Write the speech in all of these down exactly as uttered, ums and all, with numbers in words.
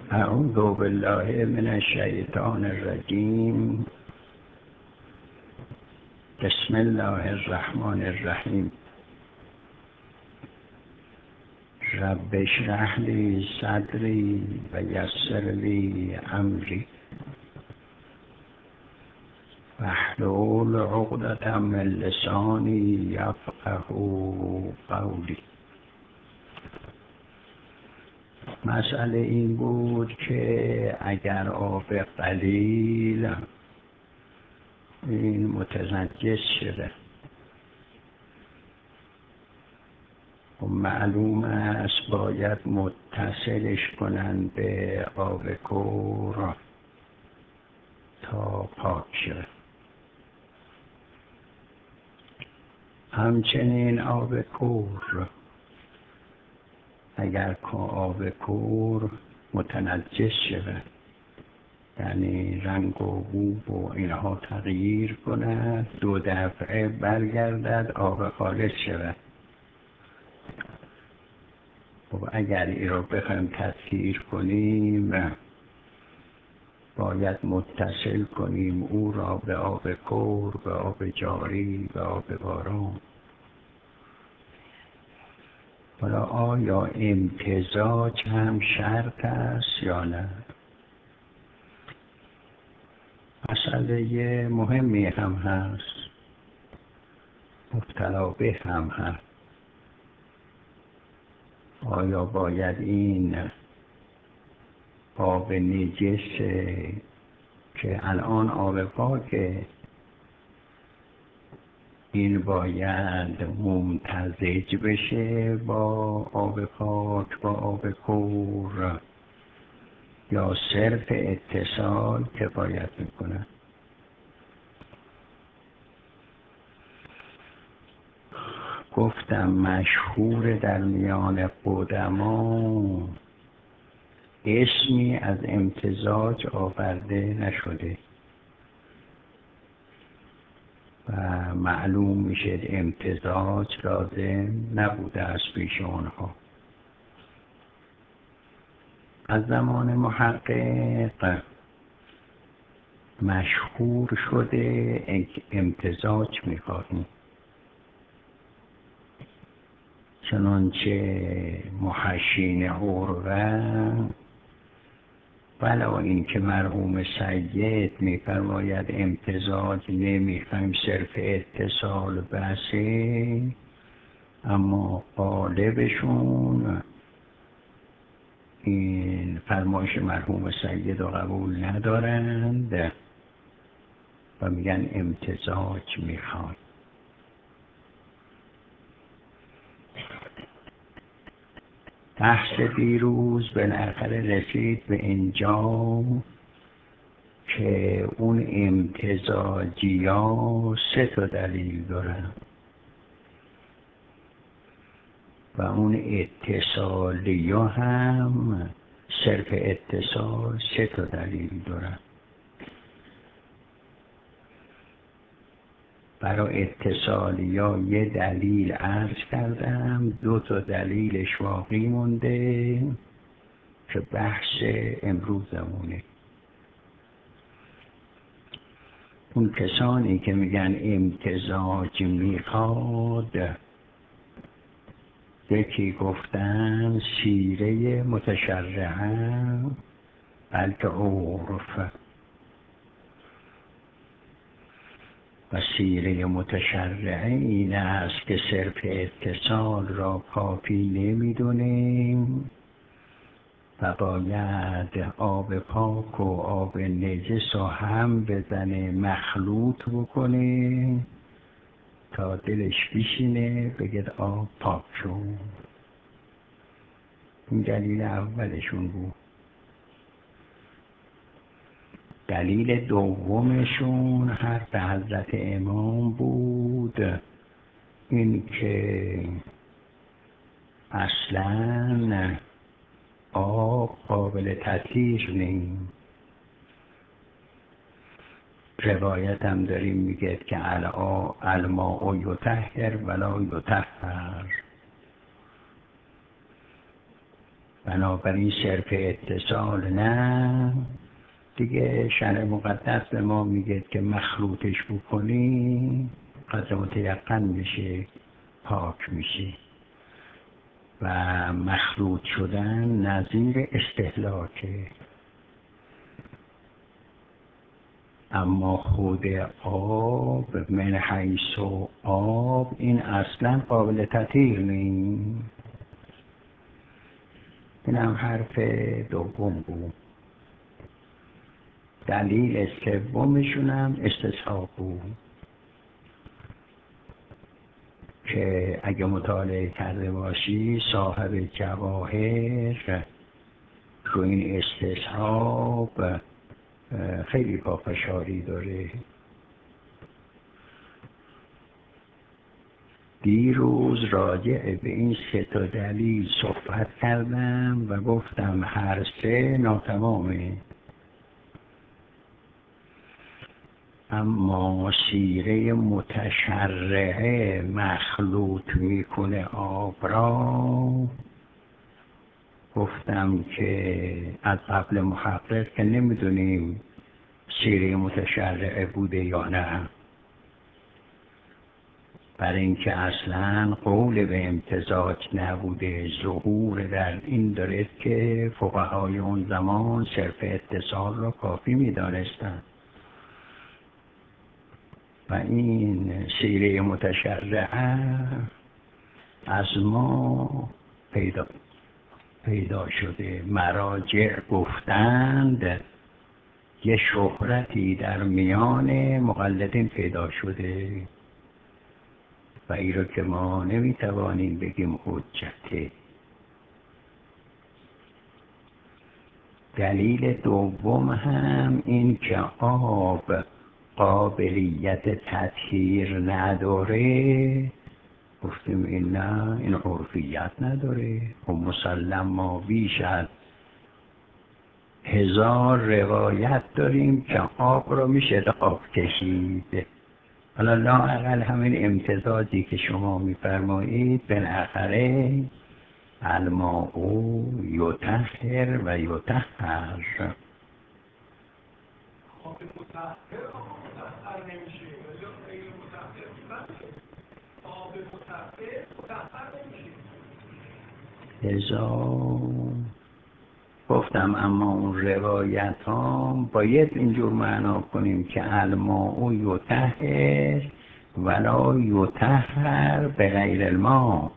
اعوذ بالله من الشیطان الرجیم. بسم الله الرحمن الرحیم. رب اشرح لی صدری و یسر لی امری واحلل عقدة من لسانی یفقهوا قولی. مسئله این بود که اگر آب قلیل این متنجس شده، و معلوم است باید متصلش کنن به آب کور تا پاک شده. همچنین آب کور اگر که آب کور متنجس شده، یعنی رنگ و بو و اینها تغییر کند، دو دفعه برگردد آب خالص شود. و اگر این رو بخوایم تطهیر کنیم باید متصل کنیم او را به آب کور، به آب جاری، به آب باران. حالا آیا امتزاج هم شرط است یا نه؟ مسئله مهمی هم هست، مبتلا به هم هست. آیا باید این آب نجس که الان آب پاکه، این باید ممتزج بشه با آب پاک، با آب کور، یا صرف اتصال کفایت میکنه؟ گفتم مشهور در میان قدما اسمی از امتزاج آورده نشده و معلوم میشه امتزاج لازم نبوده از پیش آنها. از زمان محقق مشهور شده امتزاج میخواهیم، چنانچه محشین عروه ولی این که مرحوم سید میفرماید امتزاج نمیخوایم صرف اتصال بسه، اما قالبشون این فرمایش مرحوم سید رو قبول ندارند و میگن امتزاج میخوان. بحث دیروز بالاخره رسید به اینجا که اون امتزاجی ها سه تا دلیل دارن و اون اتصالی ها هم صرف اتصال سه تا دلیل دارن. برای اتصالی ها یه دلیل عرض کردم، دو تا دلیلش باقی مونده که بحث امروزمونه. اون کسانی که میگن امتزاج میخواد، یکی گفتن سیره متشرعه بلکه عرف، و سیره متشرعه این است که صرف اتصال را کافی نمیدونیم و باید آب پاک و آب نجس رو هم بزنه، مخلوط بکنه تا دلش بشینه بگه آب پاک شد. این دلیل اولشون بود. دلیل دومشون حرف حضرت امام بود، این که اصلاً آب قابل تطهیر نیست. روایت هم داریم میگه که الماء یطهر ولا یطهر، و بنابراین صرف اتصال نه دیگه. شرع مقدس به ما میگه که مخلوطش بکنی قدر متیقن میشه، پاک میشه. و مخلوط شدن نظیر استهلاکه. اما خود آب من حیث آب این اصلا قابل تطهیر نیست. این هم حرف دوم بود. دلیل سومشون هم استصحاب بود که اگه مطالعه کرده باشی صاحب جواهر رو این استصحاب خیلی پافشاری داره. دیروز راجع به این سه تا دلیل صحبت کردم و گفتم هر سه ناتمامه، اما سیره متشرعه مخلوط میکنه آب را. گفتم که از قبل محقق که نمیدونیم سیره متشرعه بوده یا نه، برای اینکه اصلا قول به امتزاج نبوده. ظهور در این داره که فقهای اون زمان صرف اتصال را کافی میدانستند و این سیره متشرعه از ما پیدا پیدا شده. مراجع گفتند یه شهرتی در میان مقلدین پیدا شده و این رو که ما نمیتوانیم بگیم حجته. دلیل دوم هم این که آب قابلیت تطهیر نداره. گفتیم این نه، این عرفیت نداره. و مسلم ما بیش از هزار روایت داریم که آب رو میشه آب کشید. حالا لااقل همین امتزاجی که شما میفرمایید بالاخره الماء یطهر و یطهر. آب مطهر آب مطهر نمیشه، ولی غیر مطهر آب مطهر مطهر نمیشه. ازا گفتم اما اون روایت ها باید اینجور معنا کنیم که الماء یطهر ولا یطهر بغیر الماء.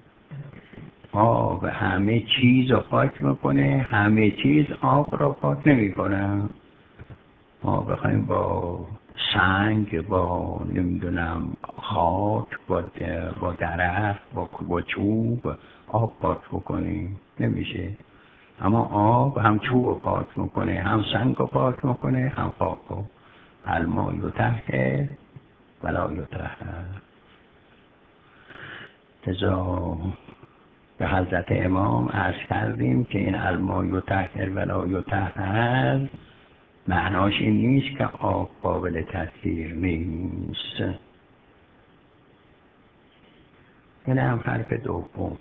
آب همه چیز رو پاک میکنه، همه چیز آب رو پاک نمیکنه. ما بخوایم با سنگ، با نمیدونم خاک، با با درخت، با با چوب آب پاک بکنیم نمیشه. اما آب هم چوب رو پاک میکنه، هم سنگ رو پاک میکنه، هم خاک رو. الماء یطهر ولا یطهر. لذا به حضرت امام عرض کردیم که این الماء یطهر ولا یطهر معناش این نیست که آب قابل تطهیر نیست. این هم حرف دوم.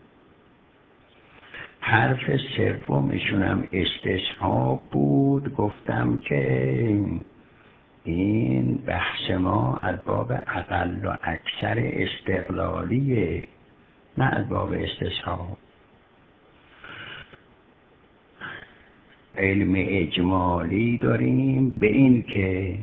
حرف سومشون هم استصحاب بود. گفتم که این بحث ما از باب اقل و اکثر استقلالیه، نه از باب استصحاب. علم اجمالی داریم به این که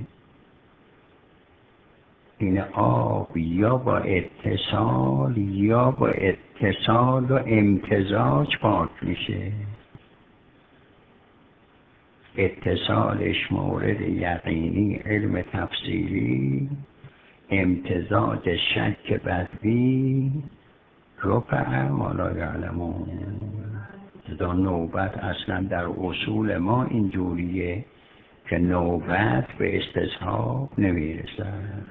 این آب یا با اتصال یا با اتصال و امتزاج پاک میشه. اتصالش مورد یقینی علم تفصیلی، امتزاج شک بدوی رفع ما لا یعلمون. دا نوبت اصلا در اصول ما اینجوریه که نوبت به استصحاب نمیرسد.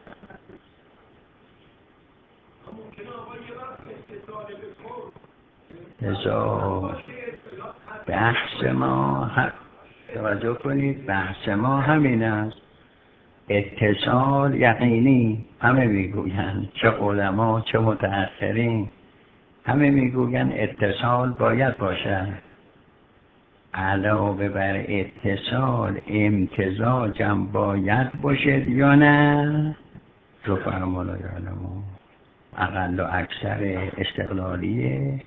لذا بحث ما توجه کنید، بحث ما همین است. اتصال یقینی همه میگوین، چه علما چه متأخرین همه میگوین اتصال باید باشد. علاوه بر اتصال امتزاجم باید باشد یا نه؟ رو فرمالا یعلمون اقل و اکثر استقلالیه.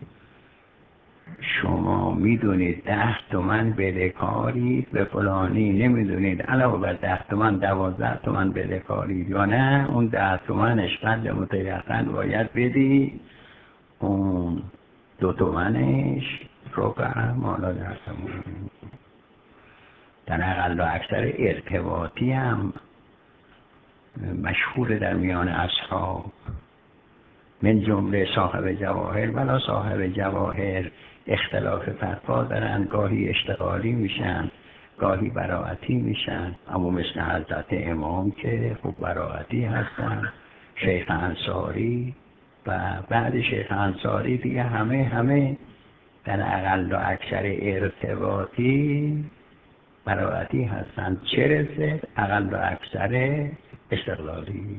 شما میدونید ده تومن بدهکارید به فلانی، نمیدونید علاوه بر ده تومن دوازده تومن بدهکارید یا نه، اون ده تومنش قدر متیقن باید بدی، اون دو تومنش ربع مالا درسمون. در اقل و اکثر ارتباطی هم مشهور در میان اصحاب، من جمله صاحب جواهر ولا صاحب جواهر اختلاف فتوا دارن، گاهی اشتغالی میشن گاهی براعتی میشن، اما مثل حضرت امام که خوب براعتی هستن، شیخ انصاری و بعد شیخ انصاری دیگه همه همه در اقل و اکثر ارتباطی براعتی هستن، چه رسه اقل و اکثر استقلالی.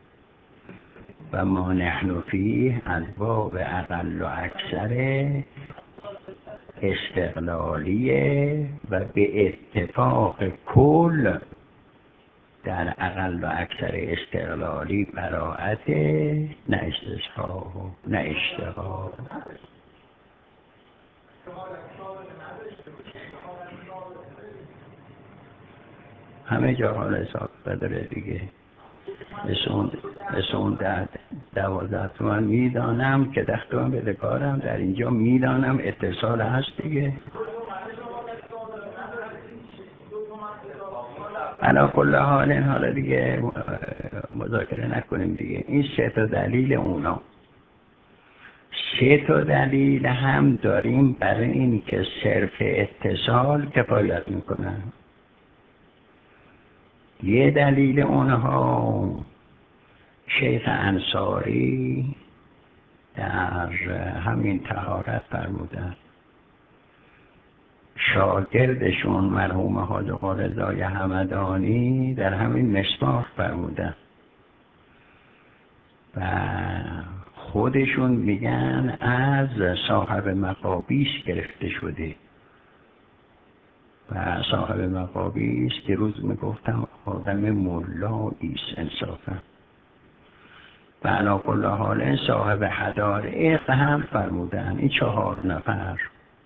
و ما نحن فیه از باب اقل و اکثر استقلالیه و به اتفاق کل در اقل و اکثر استقلالی براعت، نه استصحاب نه اشتغال. همه جا حال حساب بداره دیگه. مثل اون ده دوازده تومن میدانم که ده تومن بدهکارم، در اینجا میدانم اتصال هست دیگه. علا کل حال این حالا دیگه مذاکره نکنیم دیگه. این سه تا دلیل اونا، سه تا دلیل هم داریم برای این که صرف اتصال کفایت میکنن. یه دلیل اونها شیخ انصاری در همین طهارت فرمودن، شاگردشون مرحوم حاج آقا رضای همدانی در همین مصباح فرمودن و خودشون میگن از صاحب مقابیس گرفته شده. و صاحب مقابیس که روز میگفتم آدم ملاییست انصافا. و علا کل حال صاحب حدائق هم فرمودن، این چهار نفر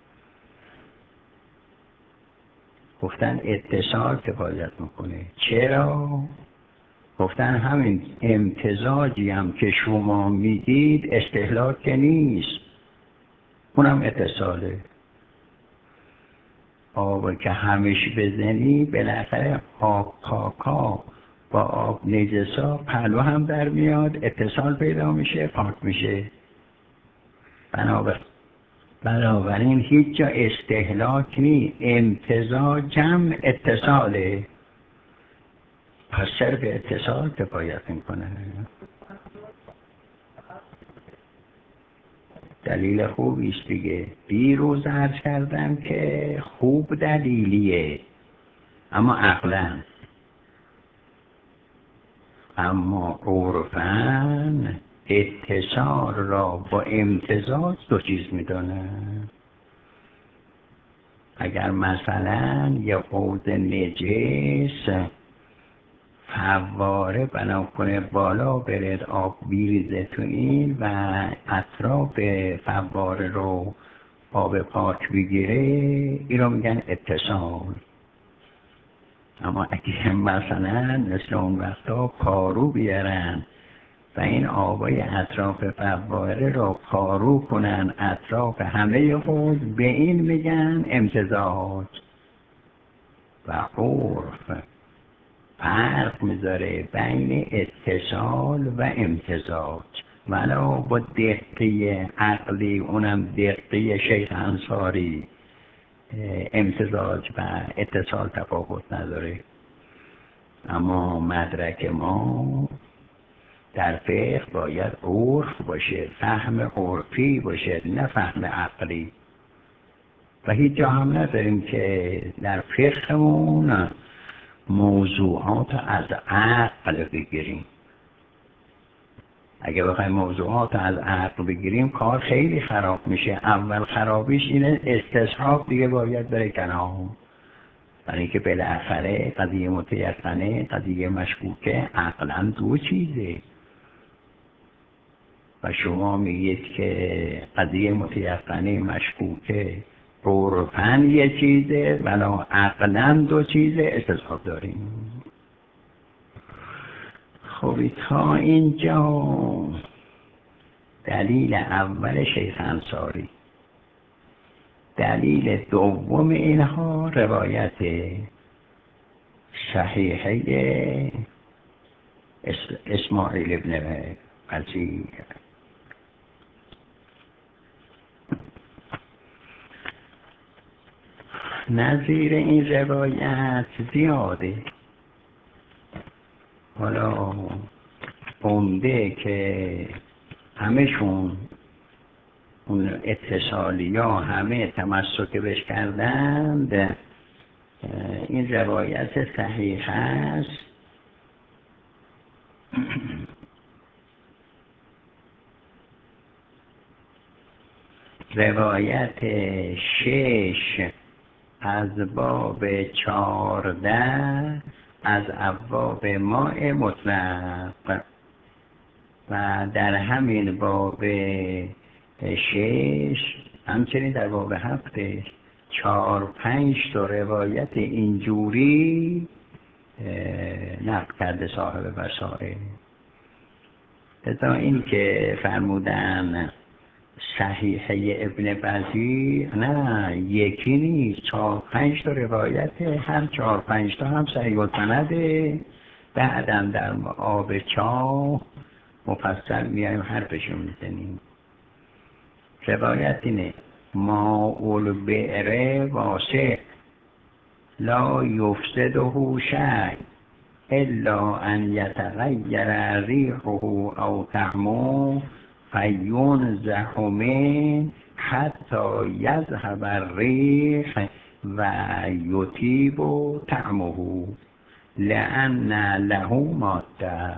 گفتن اتصال کفایت میکنه. چرا؟ گفتن همین امتزاجی هم که شما میدید استهلاک نیست، اونم اتصاله. آب که همیشه بزنی بالاخره آب پاکا با آب نجسا پلو هم در میاد، اتصال پیدا میشه، پاک میشه. بنابر بنابراین هیچ جا استهلاک نی، امتزاجم اتصاله، پس صرف اتصال کفایت میکنه. دلیل خوبی است دیگه. دیروز عرض کردم که خوب دلیلیه اما عقلا، اما عرفاً اتصال را با امتزاج دو چیز میدانه. اگر مثلا یه حوض نجس فواره بنا کنه بالا برد آب بیریزه تو این و اطراف فواره رو آب پاک بگیره، این رو میگن اتصال. اما اگه مثلا مثل اون وقتا پارو بیارن و این آبای اطراف فواره رو پارو کنن اطراف همه حوض، به این میگن امتزاج. و عرف فرق میذاره بین اتصال و امتزاج، ولو با دقیقه عقلی، اونم دقیقه شیخ انصاری، امتزاج و اتصال تفاوت نداره. اما مدرک ما در فقه باید عرف باشه، فهم عرفی باشه، نه فهم عقلی. و هیچ جا هم نداریم که در فقهمون موضوعات از عقل بگیریم. اگه بخوایم موضوعات از عقل بگیریم کار خیلی خراب میشه. اول خرابیش اینه استصحاب دیگه باید بره کنار، برای اینکه بالاخره قضیه متیقنه قضیه مشکوکه عقلا دو چیزه و شما میگید که قضیه متیقنه مشکوکه عرفاً یه چیزه ولی عقلاً دو چیزه، استصحاب داریم. خب تا اینجا دلیل اول شیخ انصاری. دلیل دوم اینها روایت صحیحه اسماعیل ابن وزیر. نظیر این روایت زیاده، حالا عمده که همشون اون اتصالی ها همه تمسک بش کردند این روایت صحیح است. روایت شش از باب چارده از ابواب ماء مطلق و در همین باب شش همچنین در باب هفتش چهار پنج تا روایت اینجوری نقل کرده صاحب بصائر. تا این که فرمودن صحیحه ابن وزیر، نه یکی نیست، چهار پنج تا روایت، هر چهار پنج تا هم صحیح السنده. بعدم در آب چاه مفصل میایم حرفشون میزنیم. روایت اینه ماء البئر واسع لا یفسده شیء الا ان یتغیر ریحه او طعمه فینزح منه حتی یذهب الریح و یطیب طعمه لأن له ماده.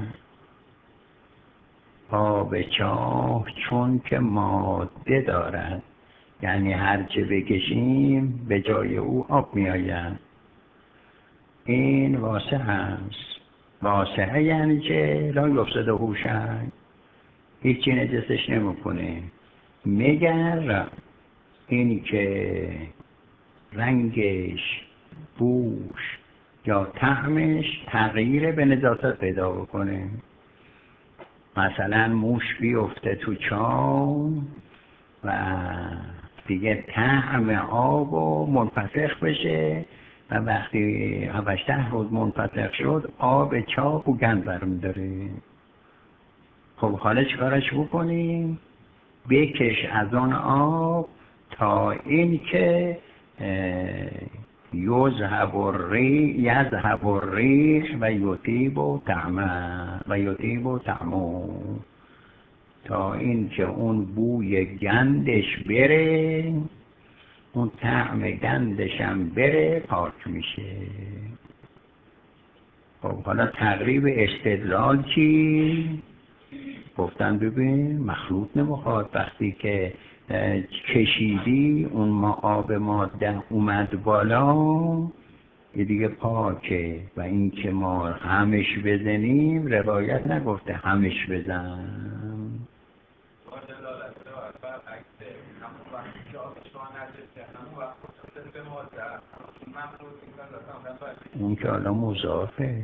آب چاه چون که ماده دارد، یعنی هرچه بکشیم به جای او آب می آید. این واسع هست. واسعه یعنی که لا یفسده شیء، هیچی نجسش نمیکنه، مگر این که رنگش، بوش یا طعمش تغییر به نجاست پیدا بکنه. مثلا موش بیفته تو چاه و دیگه طعم آب و منفسخ بشه و وقتی هفتش ده روز منفسخ شد آب چاه و گند برمی داره. خب حالا چیکارش بکنیم؟ بکش از آن آب تا این که یذهب الریح یذهب الریح و یطیب طعمه و یطیب طعمه، تا این که اون بوی گندش بره، اون طعم گندش هم بره، پاک میشه. خب حالا تقریب استدلال چی؟ گفتن ببین مخلوط نمیخواد، وقتی که کشیدی اون ما آب ماده اومد بالا یه دیگه پاکه. و این که ما همش بزنیم روایت نگفته همش بزن. اون که حالا مضافه.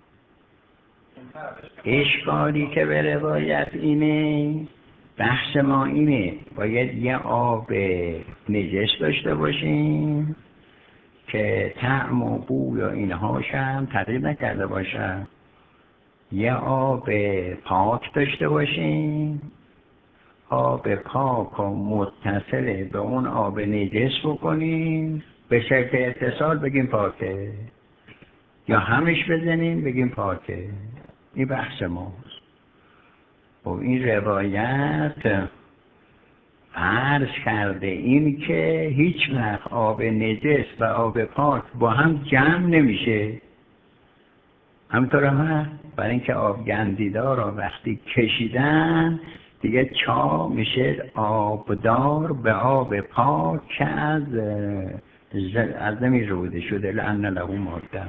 اشکالی که به روایت اینه، بحث ما اینه باید یه آب نجس داشته باشیم که طعم و بوی و اینهاش هم تغییر نکرده باشه، یه آب پاک داشته باشیم، آب پاک و متصل به اون آب نجس بکنیم به شکل اتصال بگیم پاکه، یا همش بزنیم بگیم پاکه. این بحث ماست. و این روایت عرض کرده این که هیچ وقت آب نجس و آب پاک با هم جمع نمیشه. همینطور هم هست. برای اینکه آب گندیدار را وقتی کشیدن دیگه چا میشه آبدار به آب پاک که از از زمین روده شده لأن له ماده.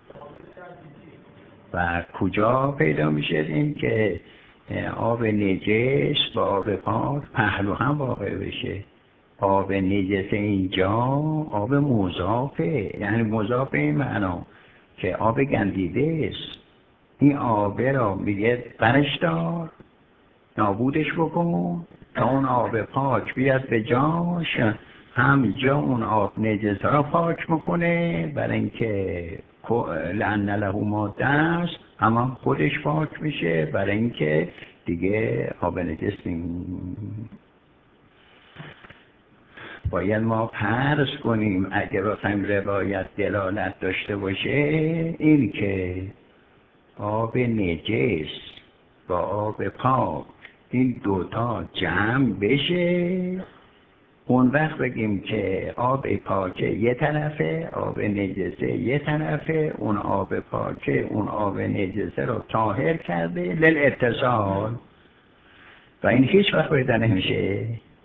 و کجا پیدا میشه این که آب نجس با آب پاک پهلو هم واقع بشه؟ آب نجس اینجا آب مضافه، یعنی مضاف این معنا که آب گندیده است. این آب را میگه برش دار، نابودش بکن تا اون آب پاک بیاد به جاش، هم جا اون آب نجس را پاک میکنه برای اینکه لأن له ماده است، هم خودش پاک میشه برای اینکه دیگه آب نجس نیم. باید ما فرض کنیم اگه بخوایم روایت دلالت داشته باشه این که آب نجس با آب پاک این دوتا جمع بشه، اون وقت بگیم که آب پاکه یه طرفه، آب نجسه یه طرفه، اون آب پاکه اون آب نجسه رو طاهر کرده للاتصال. و این هیچ وقت پیدا نمیشه.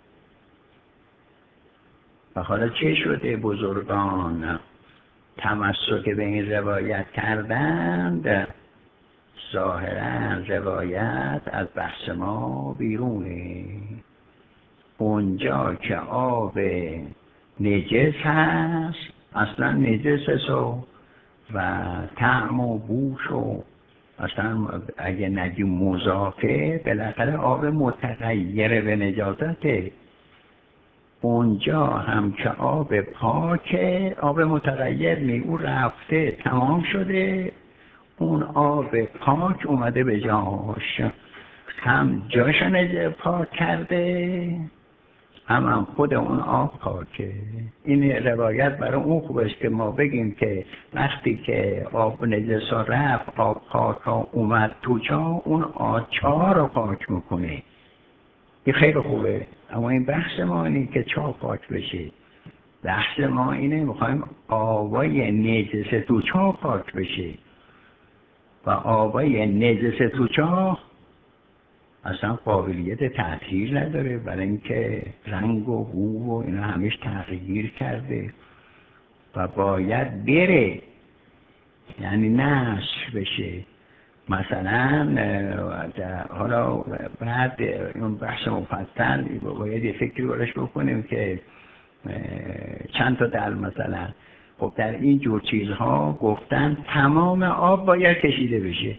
و حالا چه شده بزرگان تمسک به این روایت کردند؟ ظاهرا روایت از بحث ما بیرونه. اونجا که آب نجس هست اصلا نجس و و طعم و بوش و اصلا اگه نگیم مضافه بالاخره آب متغیر به نجاسته. اونجا هم که آب پاکه آب متغیر نی، اون رفته تمام شده، اون آب پاک اومده به جاش، هم جاش نجس پاک کرده هم هم خود اون آب پاکه. این روایت برای اون خوب است که ما بگیم که وقتی که آب نجس رفت آب پاک ها اومد تو جا، اون آچار رو پاک میکنه. این خیلی خوبه. اما این بحث ما اینه که چا پاک بشه. بحث ما اینه میخوایم آبای نجس تو چا پاک بشه و آبای نجس تو چا اصلا قابلیت تأثیر نداره برای اینکه رنگ و بو و اینا همش تغییر کرده و باید بره، یعنی نشر بشه. مثلا حالا بعد اون بحث مفصل باید یه فکری برش بکنیم که چند تا دل مثلا خب در این جور چیزها گفتن تمام آب باید کشیده بشه.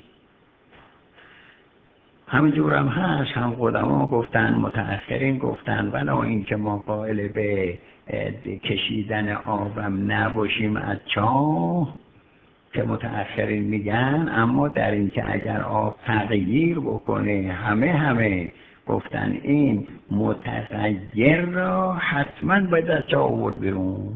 همینجور هم هست، هم قدما گفتن متأخرین گفتن ولی این که ما قائل به کشیدن آبم نباشیم از چاه که متأخرین میگن، اما در این که اگر آب تغییر بکنه همه همه گفتن این متغیر را حتما باید از چاه آورد بیرون.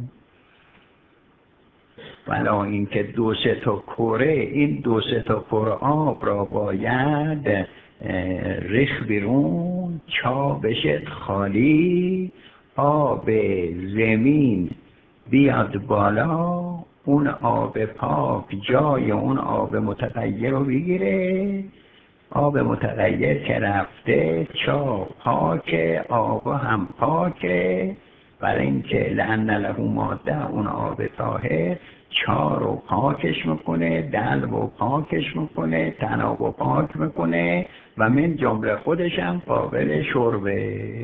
ولی این که دو سه تا کره، این دو سه تا کره آب را باید ریخ بیرون، چا بشه خالی، آب زمین بیاد بالا، اون آب پاک جای اون آب متغیر رو بگیره. آب متغیر که رفته چا پاکه، آب هم پاکه برای اینکه لأن له ماده اون آب طاهر چا رو پاکش میکنه، دلو رو پاکش میکنه، تناب رو پاک میکنه و من جمله خودش هم قابل شربه.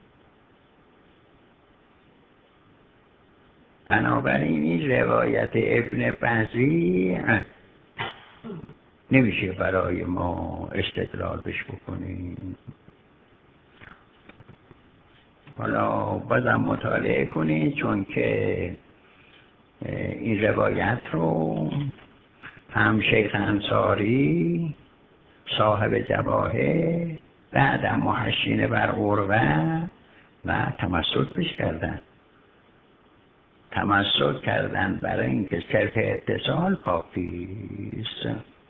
بنابراین این روایت ابن بزی نمیشه برای ما استدلال بش بکنیم. حالا بازم مطالعه کنید چون که این روایت رو هم شیخ انصاری صاحب جواهر بعدم محشین بر عروه و تمسک بش کردن تمسک کردن برای اینکه صرف اتصال کافیست،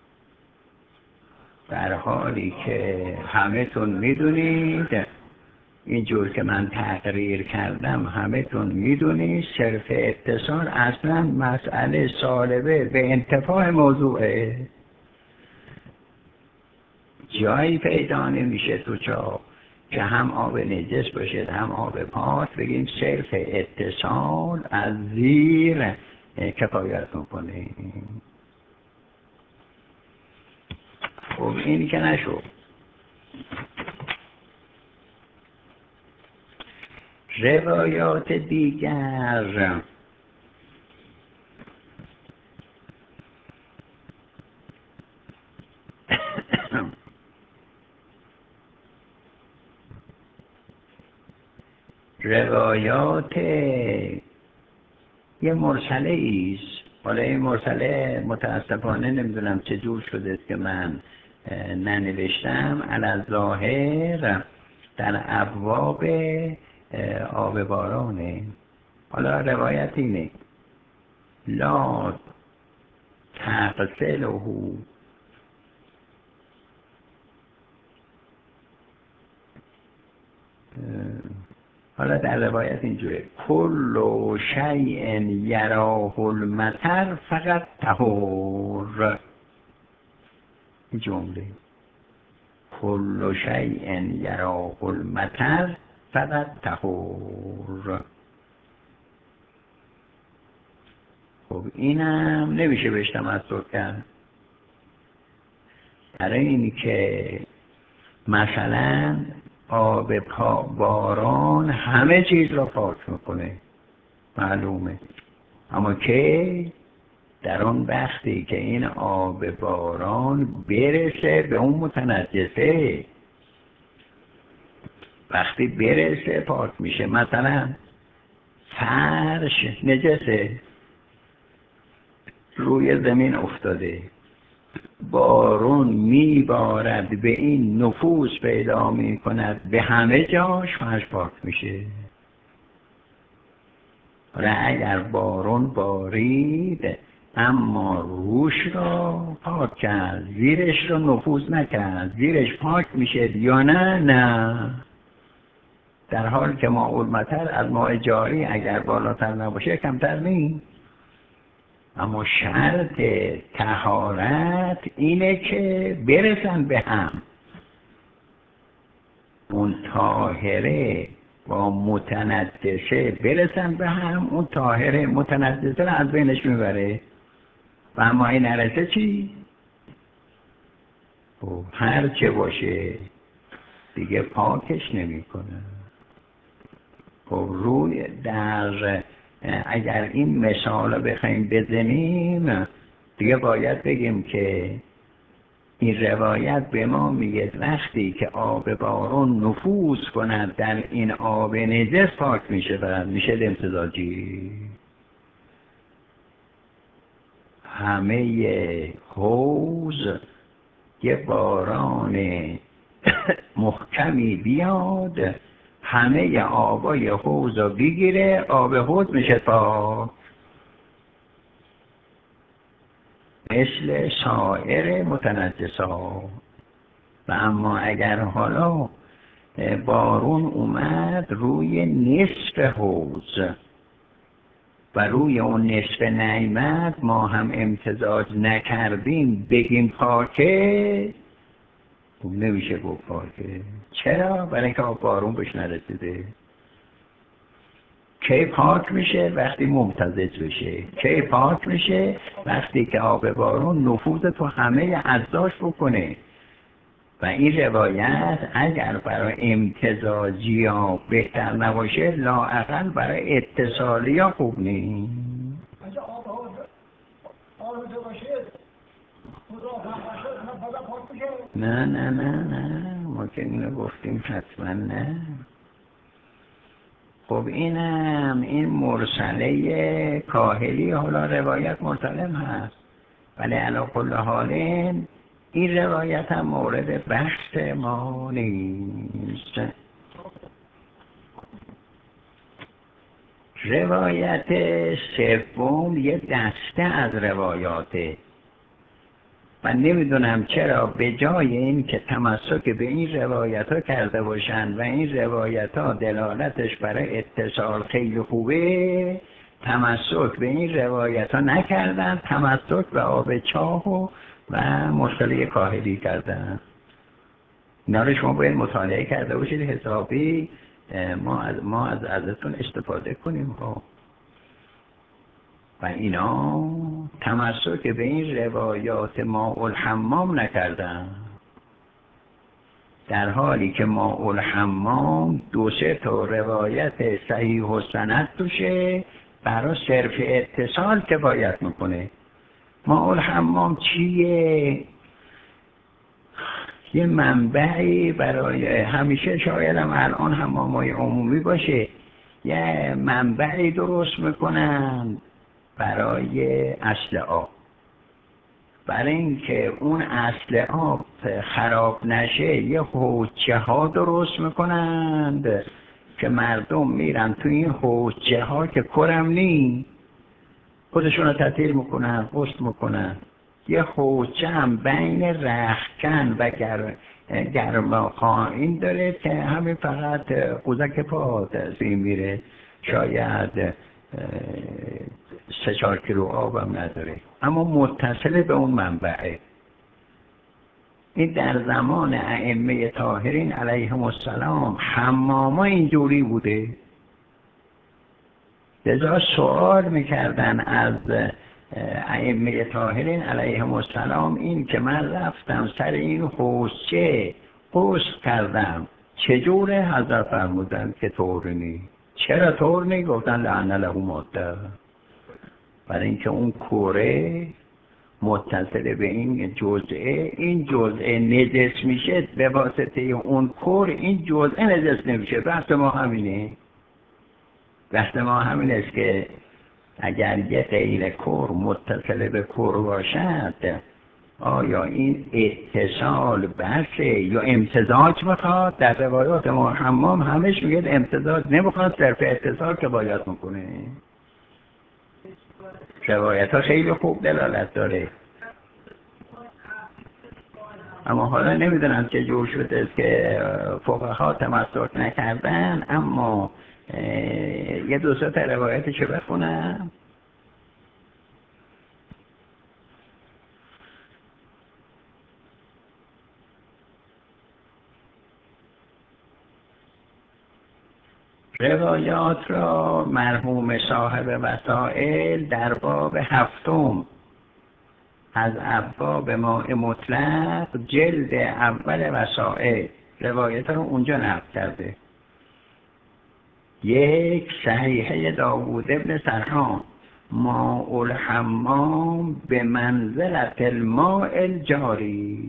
در حالی که همه تون میدونید اینجور که من تقریر کردم همه تون میدونید صرف اتصال اصلا مسئله سالبه به انتفاع موضوعه. جایی پیدا نمیشه تو چاه که هم آب نجس باشه هم آب پاک، بگیم صرف اتصال از زیر کفایت میکنه. خب این که نشد. روایات دیگر روایات یه مرسله ایست. حالا این مرسله متاسفانه نمیدونم چه جور شده که من ننوشتم. علی‌الظاهر در ابواب آب بارانه. حالا روایت اینه: لا تغسله، حالا در روایت اینجوره: کل شیء یراه المطر فقط طهور. این جمله کل شیء یراه المطر فقط طهور. خب اینم نمیشه بهش تمسک کرد، برای اینی که مثلا آب باران همه چیز را پاک میکنه، معلومه، اما که در اون وقتی که این آب باران برسه به اون متنجسه، وقتی برسه پاک میشه. مثلا فرش نجسه، روی زمین افتاده، بارون میبارد به این نفوذ پیدا میکند به همه جاش، فرش پاک میشه. حالا اگر بارون بارید اما روش را پاک کرد، زیرش را نفوذ نکرد، زیرش پاک میشه یا نه؟ نه. در حال که ماء المطر از ماء جاری اگر بالاتر نباشه کمتر نیست. اما شرط طهارت اینه که برسن به هم. اون طاهره با متنجسه برسن به هم، اون طاهره متنجسه رو از بینش میبره. و اما این نرسه چی؟ خب هر چه باشه دیگه پاکش نمیکنه. خب روی در اگر این مثال رو بخوایم بزنیم دیگه باید بگیم که این روایت به ما میگه وقتی که آب بارون نفوذ کند در این آب نجس پاک میشه و میشه امتزاجی. همه حوض یه باران محکمی بیاد، همه آبای حوض رو بگیره، آب حوض میشه پاک مثل سایر متنجسات. و اما اگر حالا بارون اومد روی نصف حوض و روی اون نصف نیامد، ما هم امتزاج نکردیم بگیم پاکه، خب نمیشه گفت پاکه. چرا؟ برای اینکه آب بارون بهش نرسیده. کی پاک میشه؟ وقتی ممتزج بشه. کی پاک میشه؟ وقتی که آب بارون نفوذ تو همه اجزاش بکنه. و این روایت اگر برای امتزاجی ها بهتر نباشه، لااقل برای اتصالی ها خوب نیست. اگه آب آلوده باشه مضاف باشه پاک میشه؟ نه نه نه نه ما که اینو گفتیم حتما نه. خب اینم این مرسله کاهلی، حالا روایت مرسلم هست ولی علی کل حال این روایت هم مورد بحث ما نیست. روایت سوم یه دسته از روایاته من نمیدونم چرا به جای این که تمسک به این روایت ها کرده باشن و این روایت ها دلالتش برای اتصال خیلی خوبه، تمسک به این روایت ها نکردن، تمسک به آب چاه و, و مشکلی کاهلی کردن. اینا رو شما باید مطالعه کرده باشید حسابی، ما از ما از ازتون استفاده کنیم. ها و اینا تمسک به این روایات ماء الحمام نکردن، در حالی که ماء الحمام دو سه تا روایت صحیح و سند توشه برای صرف اتصال کفایت میکنه. ماء الحمام چیه؟ یه منبعی برای، همیشه شاید هم الان حمامای عمومی باشه، یه منبعی درست میکنن برای اصل آب، برای اینکه اون اصل آب خراب نشه یه حوضچه ها درست میکنند که مردم میرن تو این حوضچه ها که کرم نی خودشون رو تطهیر میکنن، غسل میکنن. یه حوضچه هم بین رختکن و گر... گرماخواه این داره که همین فقط قوزک پا تأثیر میره، شاید سه چهار کیلو آبم نداره، اما متصل به اون منبعه. این در زمان ائمه طاهرین علیهم السلام حماما اینجوری بوده. لذا سوال میکردن از ائمه طاهرین علیهم السلام این که من رفتم سر این حوضچه غسل کردم چجوره؟ حضرت فرمودن که طور نی. چرا طور نی؟ گفتن لعن له ماده، برای اینکه اون کوره متصل به این جزئه، این جزئه نجس میشه به واسطه اون کور، این جزئه نجس نمیشه. بحث ما همینه، بحث ما همین است که اگر یه غیر کور متصل به کور باشد آیا این اتصال بحثه یا امتزاج میخواد؟ در روایات ما حمام همش میگه امتزاج نمیخواد، صرف اتصال که باید میکنه. روایت ها خیلی خوب دلالت داره، اما حالا نمیدونم چه جور شده است که فقها تمسک نکردن. اما یه دو سه تا روایتشو بخونم. روایات را مرحوم صاحب وسائل در باب هفتم از ابواب ماء مطلق جلد اول وسائل روایت رو اونجا نقل کرده. یک صحیحه داوود ابن سرحان ماء الحمام به منزلت الماء الجاری،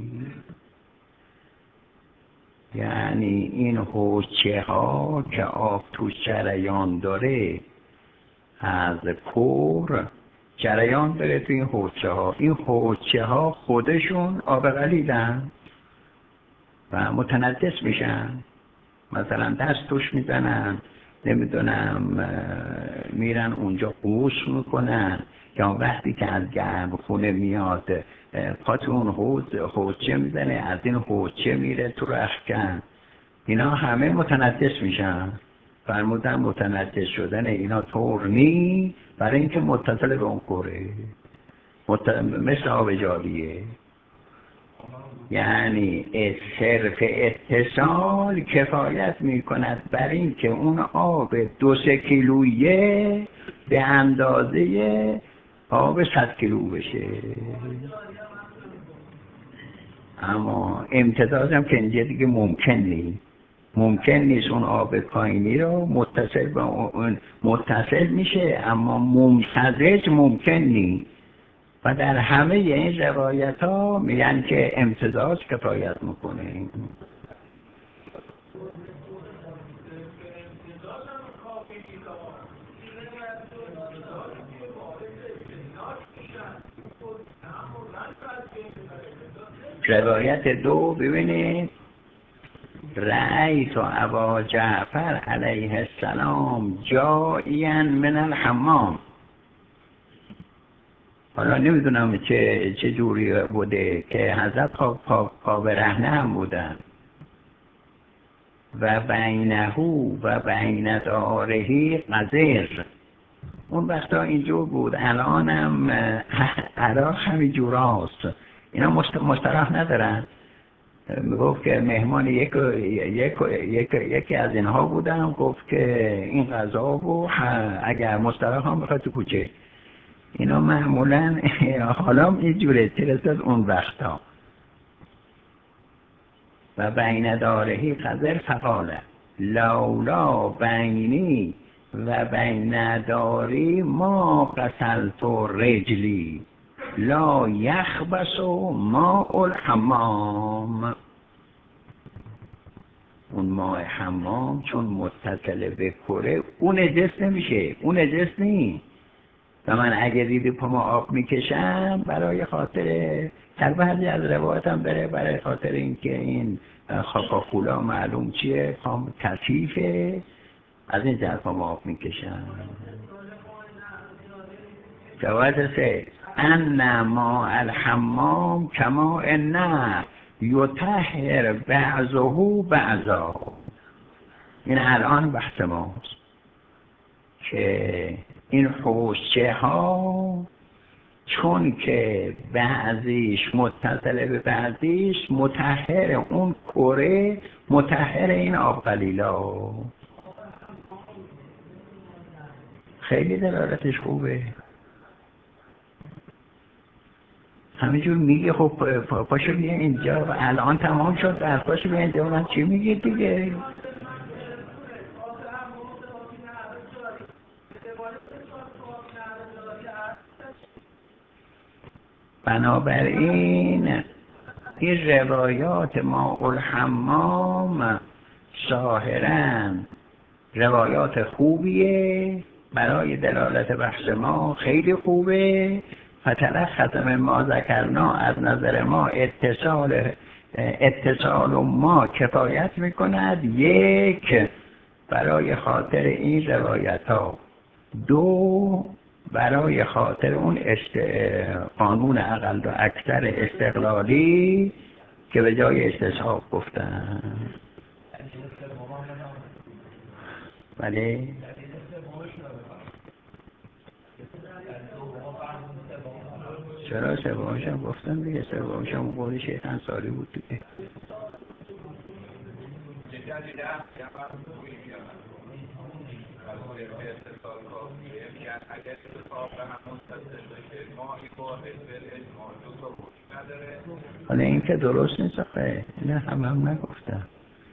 یعنی این حوضچه ها که آب توش جریان داره از کور جریان داره تو این حوضچه ها، این حوضچه ها خودشون آب غلیظن و متنجس میشن، مثلا دست توش میزنن، نمیدونم میرن اونجا غسل میکنن، یا وقتی که از گرم خونه میاد پات اون حوض حوضچه میزنه، از این حوضچه میره تو رختکن، اینا همه متنجس میشن. فرمودن متنجس شدن اینا طور نی، برای اینکه متصل به اون کوره، مت... مثل آب جاریه. یعنی صرف اتصال کفایت می کند بر این که اون آب دو سه کیلویه به اندازه آب صد کیلو بشه. اما امتداد هم که اینجا دیگه ممکن نیست، ممکن نیست اون آب پایینی رو متصل به اون متصل میشه، اما ممتزج ممکن نیست. و در همه این روایت ها میگن که امتزاج کفایت میکنه. روایت دو ببینید، رأیت ابا جعفر علیه السلام جائیا من الحمام. حالا نمیدونم چه چه جوری بوده که حضرت پا, پا, پا به رهنه هم بودن و بینه و بین دارهی قذر. اون وقتا اینجور بود، الانم عراق همین جور هاست، اینا مستراح ندارن. گفت که مهمان یک یک یک یکی از اینها بودم، گفت که این غذا و اگر مستراح هم بخواد تو کوچه. اینا معمولا حالا اینجوره ترسد اون وقتا و بین دارهی قدر فقاله لولا بینی و بین داری ما قسلت رجلی لا یخبس ماء الحمام. اون ماء حمام چون متصل به کره اون نجس نمیشه، اون نجس نیست. و من اگه دیدی پا آب میکشم برای خاطر در بعضی از روایاتم بره برای خاطر اینکه این خاکاکولا معلوم چیه پام کثیفه، از این جهت پا آب میکشم. جواز سه ان ماء الحمام کما ان یطهر بعضه بعضا. این الان بحث ماست که این حوضچه ها چون که بعضیش متصل به بعضیش مطهر اون کره مطهر این آب قلیلا. خیلی دلالتش خوبه. همینجور میگه خب پاشو بیا اینجا و الان تمام شد در پاشو بیا اینجا. من چی میگه دیگه؟ بنابراین این روایات ماء الحمام ظاهراً روایات خوبیه برای دلالت بحث ما، خیلی خوبه. فتلخص من ما ذکرنا، از نظر ما اتصال اتصال ما کفایت میکند. یک، برای خاطر این روایت ها. دو، برای خاطر اون است... قانون اقل و اکثر استقلالی که به جای استصحاب گفتن. بله چرا سومشم گفتم دیگه، سومشم قول شیخ انصاری بود دیگه. حالا این که درست نیست آخه، این هم هم نگفتم.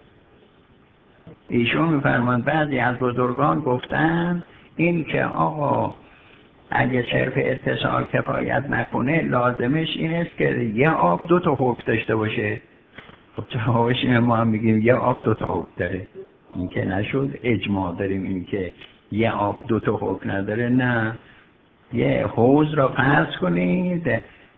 ایشون میفرمان بعضی از بزرگان گفتن این که آقا اگه صرف اتصال کفایت نکنه لازمش این است که یه آب دو تا حکم داشته باشه. خب جوابش اینه ما هم میگیم یه آب دو تا حکم داره. این که نشد اجماع داریم این که یه آب دو تا حکم نداره. نه، یه حوض را فرض کنید،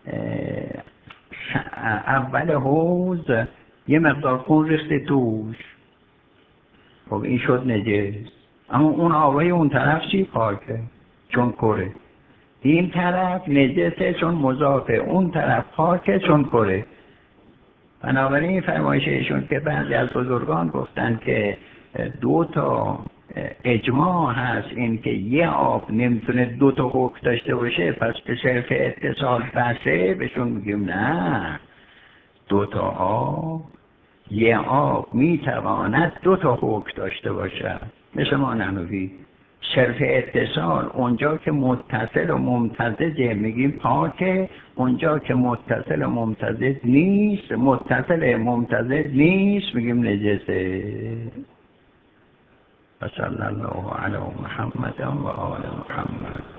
اول حوض یه مقدار خون ریخته توش، خب این شد نجس. اما اون آبای اون طرف چی؟ پاکه چون کره. این طرف نجسه چون مضافه، اون طرف پاکه چون کره. بنابراین این فرمایش ایشون که بعضی از بزرگان گفتن که دو تا اجماع هست این که یه آب نمیتونه دو تا حکم داشته باشه، پس به صرف اتصال بسه، بهشون میگیم نه، دو تا آب، یه آب میتواند دو تا حکم داشته باشه. مثل ما نحنوی صرف اتصال اونجا که متصل و ممتزجه میگیم پاکه، اونجا که متصل و ممتزج نیست، متصل ممتزج نیست میگیم نجسه. صلی الله علی محمد و آل محمد.